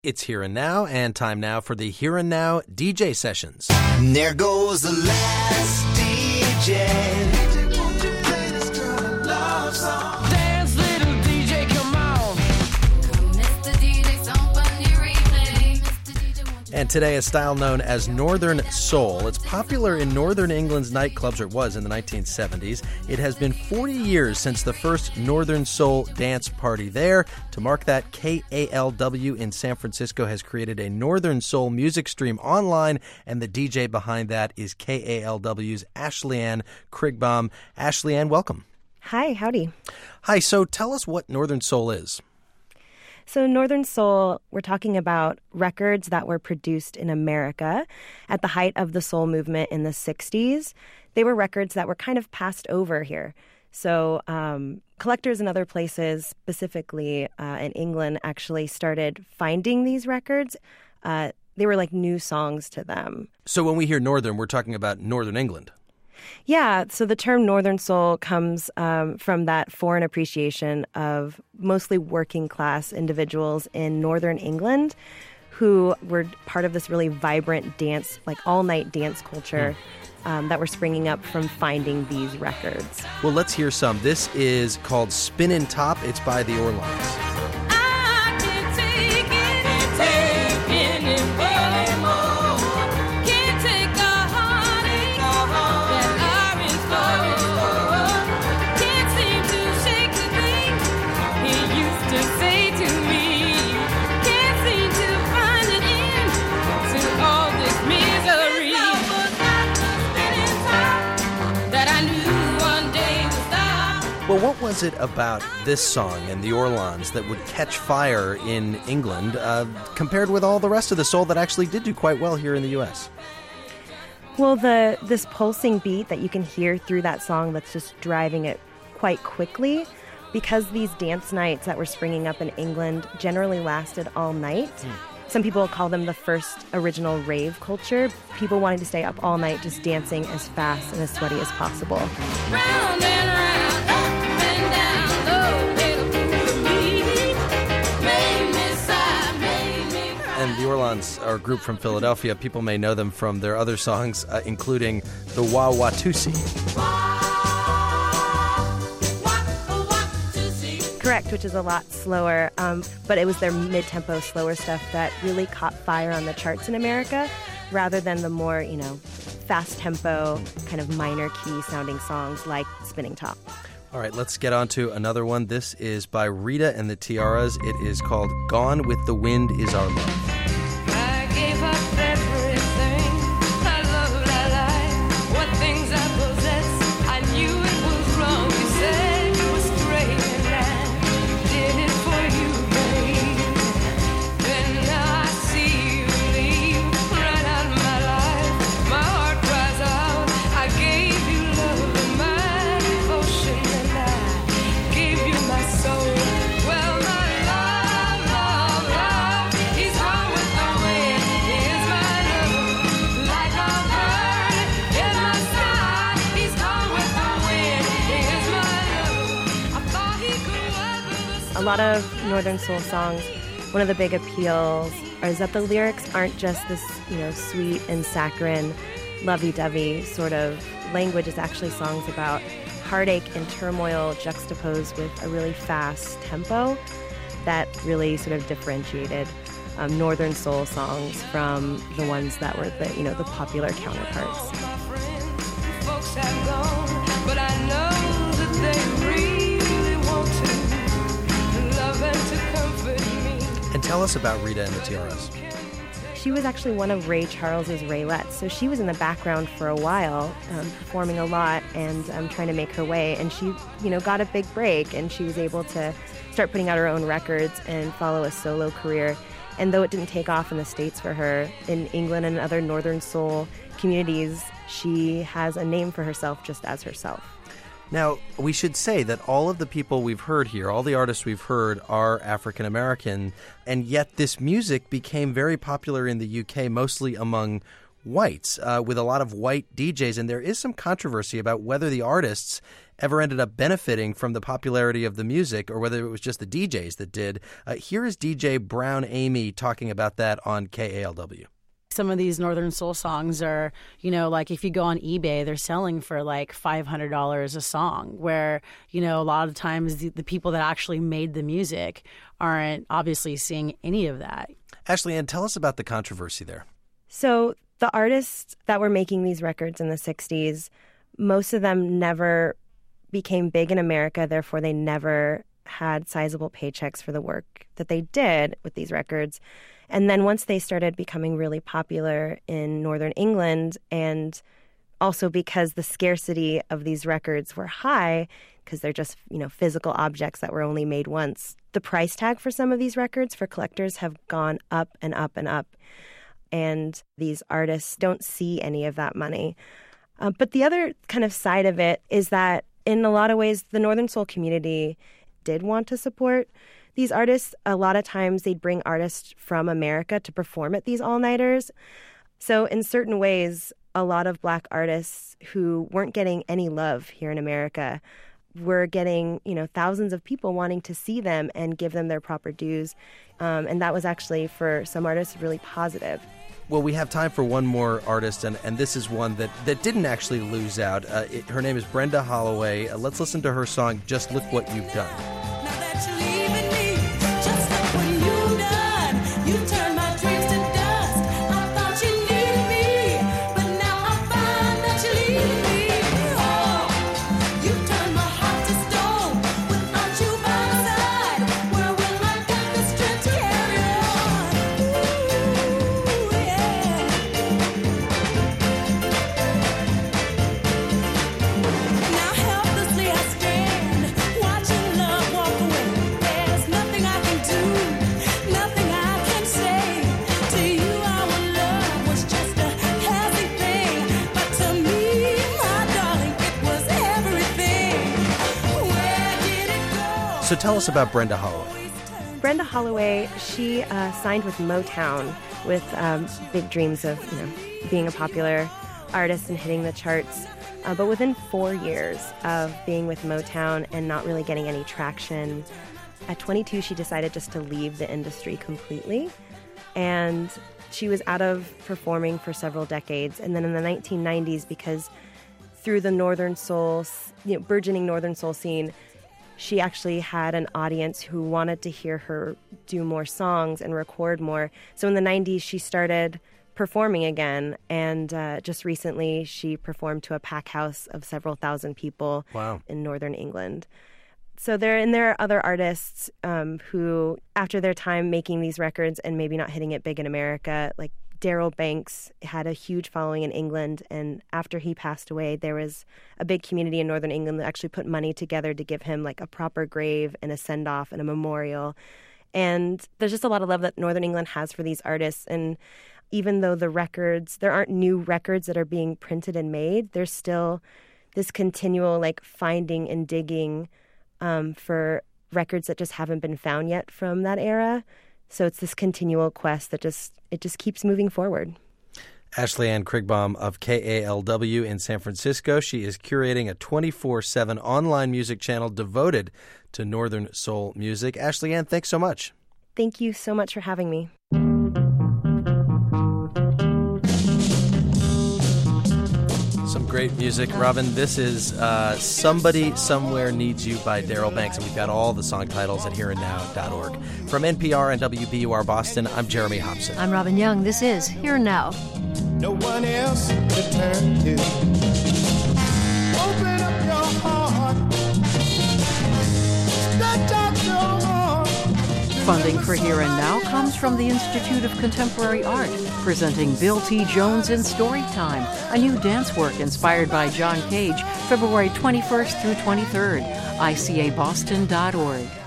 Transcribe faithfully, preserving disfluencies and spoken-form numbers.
It's Here and Now, and time now for the Here and Now D J sessions. And there goes the last D J. Dance, little D J, come on. Mister D J, somebody replay. Mister D J, won't you And today, a style known as Northern Soul. It's popular in Northern England's nightclubs, or it was in the nineteen seventies. It has been forty years since the first Northern Soul dance party there. To mark that, K A L W in San Francisco has created a Northern Soul music stream online, and the D J behind that is K A L W's Ashley Ann Krigbaum. Ashley Ann, welcome. Hi, howdy. Hi, so tell us what Northern Soul is. So Northern Soul, we're talking about records that were produced in America at the height of the soul movement in the sixties. They were records that were kind of passed over here. So um, collectors in other places, specifically uh, in England, actually started finding these records. Uh, they were like new songs to them. So when we hear Northern, we're talking about Northern England. Yeah, so the term Northern Soul comes um, from that foreign appreciation of mostly working class individuals in Northern England who were part of this really vibrant dance, like all-night dance culture mm. um, that were springing up from finding these records. Well, let's hear some. This is called Spinnin' Top. It's by the Orlons. I can't take it, can't take it anymore. Can't take the heartache that are in store. Can't seem to shake the thing he used to say to me. Can't seem to find an end to all this misery. That I knew one day would stop. Well, what was it about this song and the Orlons that would catch fire in England uh, compared with all the rest of the soul that actually did do quite well here in the U S? Well, the this pulsing beat that you can hear through that song that's just driving it quite quickly, because these dance nights that were springing up in England generally lasted all night. Mm. Some people call them the first original rave culture. People wanting to stay up all night just dancing as fast and as sweaty as possible. Round and round, up and down, low, little fool of me. Made me sigh, made me cry. And the Orlons are a group from Philadelphia. People may know them from their other songs, uh, including the Wah-Wah-Tusi. Correct, which is a lot slower, um, but it was their mid-tempo, slower stuff that really caught fire on the charts in America, rather than the more, you know, fast-tempo, kind of minor key sounding songs like Spinning Top. All right, let's get on to another one. This is by Rita and the Tiaras. It is called Gone with the Wind Is Our Love. I gave up everything. I loved our life. What things I possess, I knew it was wrong. You said it was great, and I did it for you, babe. Then now I see you leave right out of my life. My heart cries out. I gave you love and my devotion, and I gave you my soul. Well, my love, love, love, he's gone with the wind. Here's my love, like a bird in the sky. He's gone with the wind. Here's my love. I thought he could weather the A lot of Northern Soul songs, one of the big appeals is that the lyrics aren't just this, you know, sweet and saccharine, lovey-dovey sort of language. It's actually songs about heartache and turmoil juxtaposed with a really fast tempo that really sort of differentiated um, Northern Soul songs from the ones that were the, you know, the popular counterparts. my friends, folks have gone, but I know that they really want to love and to comfort me. And tell us about Rita and the Tiaras. She was actually one of Ray Charles's Raylettes, so she was in the background for a while, um, performing a lot and um, trying to make her way. And she, you know, got a big break, and she was able to start putting out her own records and follow a solo career. And though it didn't take off in the States for her, in England and other Northern Soul communities, she has a name for herself just as herself. Now, we should say that all of the people we've heard here, all the artists we've heard, are African American, and yet this music became very popular in the U K, mostly among whites, uh, with a lot of white D Js, and there is some controversy about whether the artists ever ended up benefiting from the popularity of the music or whether it was just the D Js that did. Uh, here is D J Brown Amy talking about that on K A L W. Some of these Northern Soul songs are, you know, like if you go on eBay, they're selling for like five hundred dollars a song, where, you know, a lot of times the, the people that actually made the music aren't obviously seeing any of that. Ashley Ann, tell us about the controversy there. So the artists that were making these records in the sixties, most of them never became big in America, therefore they never had sizable paychecks for the work that they did with these records. And then once they started becoming really popular in Northern England, and also because the scarcity of these records were high, because they're just, you know, physical objects that were only made once, the price tag for some of these records for collectors have gone up and up and up. And these artists don't see any of that money. Uh, but the other kind of side of it is that in a lot of ways, the Northern Soul community did want to support these artists. A lot of times they'd bring artists from America to perform at these all-nighters. So in certain ways, a lot of Black artists who weren't getting any love here in America were getting, you know, thousands of people wanting to see them and give them their proper dues. Um, and that was actually, for some artists, really positive. Well, we have time for one more artist, and, and this is one that, that didn't actually lose out. Uh, it, her name is Brenda Holloway. Uh, let's listen to her song, Just Look What You've Done. Now that you're leaving me, just look what you've done. You turned my dreams to dust. I thought you needed me, but now I find that you're leaving me. Oh, you turned my heart to stone. Without you by my side, where will I get the strength to carry on? Ooh, yeah. Now helplessly I stand, watching love walk away. There's nothing I can do, nothing I can say. To you our love was just a passing thing, but to me, my darling, it was everything. Where did it go? So tell us about Brenda Holloway. Brenda Holloway, she uh, signed with Motown with um, big dreams of, you know, being a popular artist and hitting the charts. Uh, but within four years of being with Motown and not really getting any traction, at twenty-two, she decided just to leave the industry completely. And she was out of performing for several decades. And then in the nineteen nineties, because through the Northern Soul, you know, burgeoning Northern Soul scene, she actually had an audience who wanted to hear her do more songs and record more. So in the nineties, she started performing again. And uh, just recently, she performed to a pack house of several thousand people Wow. in Northern England. So there, and there are other artists um, who, after their time making these records and maybe not hitting it big in America, like Daryl Banks had a huge following in England, and after he passed away, there was a big community in Northern England that actually put money together to give him like a proper grave and a send-off and a memorial. And there's just a lot of love that Northern England has for these artists. And even though the records, there aren't new records that are being printed and made, there's still this continual like finding and digging um, for records that just haven't been found yet from that era. So it's this continual quest that just it just keeps moving forward. Ashley Ann Krigbaum of K A L W in San Francisco. She is curating a twenty-four seven online music channel devoted to Northern Soul music. Ashley Ann, thanks so much. Thank you so much for having me. Some great music. Robin, this is uh, Somebody Somewhere Needs You by Daryl Banks, and we've got all the song titles at here and now dot org. From N P R and W B U R Boston, I'm Jeremy Hobson. I'm Robin Young. This is Here and Now. No one else to turn to. Open up your heart. Stretch out your arms. Funding for Here and Now comes from the Institute of Contemporary Art, presenting Bill T. Jones in Storytime, a new dance work inspired by John Cage, February twenty-first through twenty-third, I C A Boston dot org.